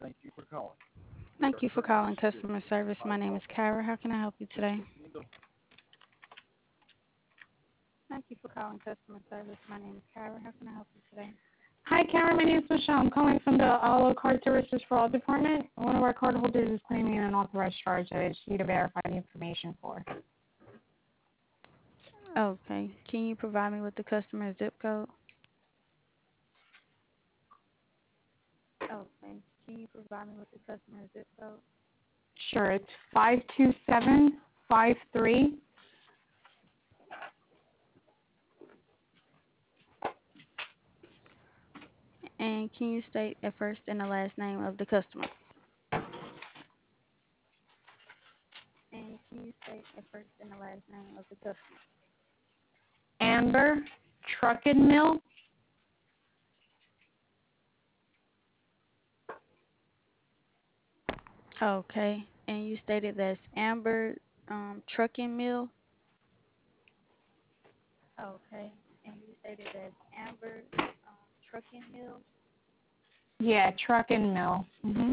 Thank you for calling customer service. My name is Kyra. How can I help you today? Thank you for calling customer service. My name is Kyra. How can I help you today? Hi, Karen. My name is Michelle. I'm calling from the Allo Card Services Fraud Department. One of our cardholders is claiming an unauthorized charge that I just need to verify the information for. Okay. Can you provide me with the customer zip code? Okay. Can you provide me with the customer zip code? Sure, it's 52753. And can you state the first and the last name of the customer? And can you state the first and the last name of the customer? Amber Truck and Mill. Okay. And you stated that's Amber Trucking Mill? Okay. And you stated that's Amber Trucking Mill? Yeah, Truck and Mill.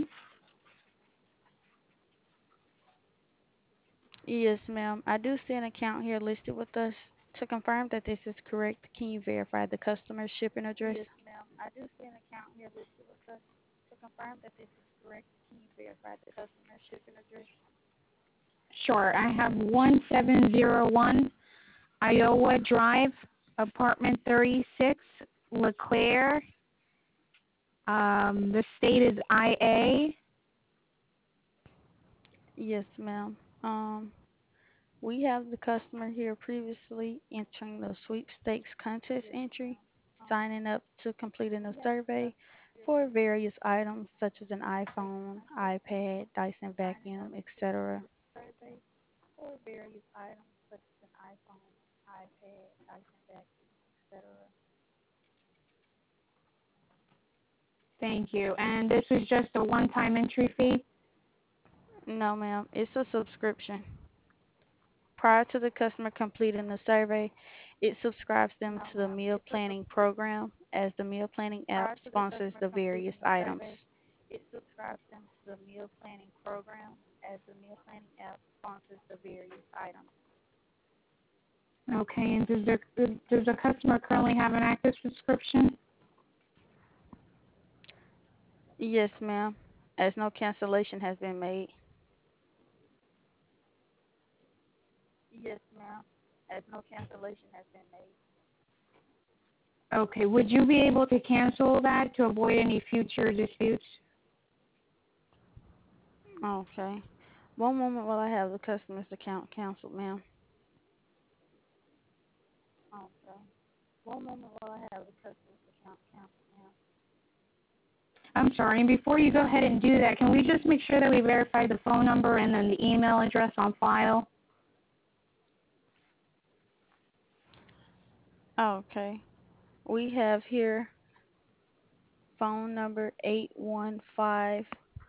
Yes, ma'am. I do see an account here listed with us. To confirm that this is correct, can you verify the customer's shipping address? Yes, ma'am. I do see an account here listed with us. To confirm that this is correct, can you verify the customer's shipping address? Sure, I have 1701 Iowa Drive, apartment 36, LeClaire. The state is IA. Yes, ma'am. We have the customer here previously entering the sweepstakes contest entry, signing up to completing a survey for various items such as an iPhone, iPad, Dyson vacuum, etc. For various items such as an iPhone, iPad, Dyson vacuum, etc. Thank you. And this was just a one-time entry fee? No, ma'am. It's a subscription. Prior to the customer completing the survey, it subscribes them to the meal planning program as the meal planning app sponsors the various items. It subscribes them to the meal planning program as the meal planning app sponsors the various items. Okay, and does the customer currently have an active subscription? Yes, ma'am, as no cancellation has been made. Yes, ma'am, as no cancellation has been made. Okay, would you be able to cancel that to avoid any future disputes? Okay. One moment while I have the customer's account canceled, ma'am. Okay. One moment while I have the customer's account canceled, ma'am. I'm sorry, and before you go ahead and do that, can we just make sure that we verify the phone number and then the email address on file? Okay. We have here phone number 815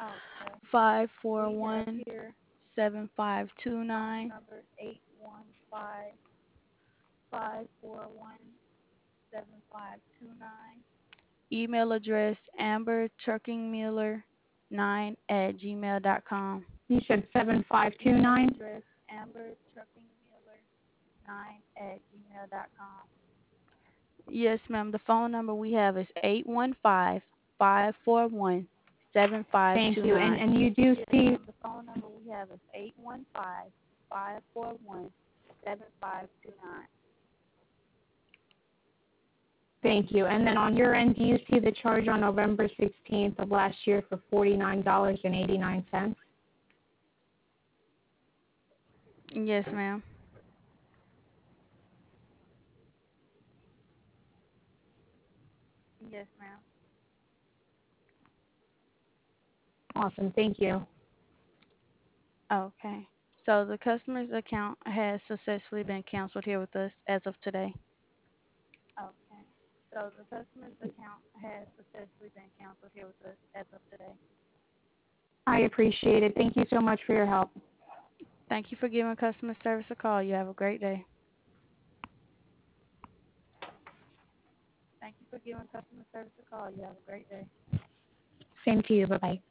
541 7529. Number 815 541 7529. Email address ambertruckingmiller9@gmail.com. You said 7529? Address ambertruckingmiller9@gmail.com. Yes, ma'am. The phone number we have is 815 541 Thank you. 7529. And you do see... The phone number we have is 815 541 7529. Thank you. And then on your end, do you see the charge on November 16th of last year for $49.89? Yes, ma'am. Yes, ma'am. Awesome. Thank you. Okay. So the customer's account has successfully been canceled here with us as of today. Okay. So the customer's account has successfully been canceled here with us as of today. I appreciate it. Thank you so much for your help. Thank you for giving customer service a call. You have a great day. Thank you for giving customer service a call. You have a great day. Same to you. Bye-bye.